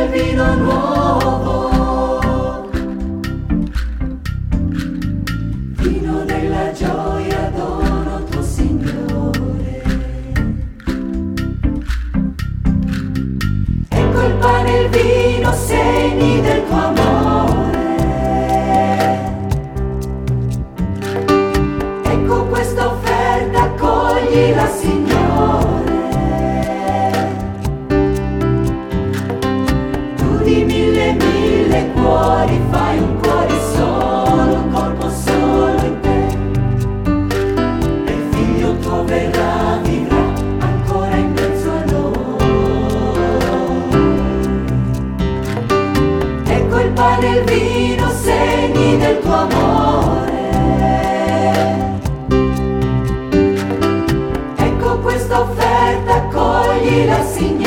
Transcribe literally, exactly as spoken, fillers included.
il vino nuovo, vino della gioia, dono tuo Signore. Ecco il pane e il vino, segni del tuo amore. Ecco questa offerta, accoglila, Signore. Di mille mille cuori fai un cuore solo, un corpo solo in te. E il figlio tuo verrà, vivrà ancora in mezzo a noi. Ecco il pane e il vino, segni del tuo amore. Ecco questa offerta, accoglila, Signore.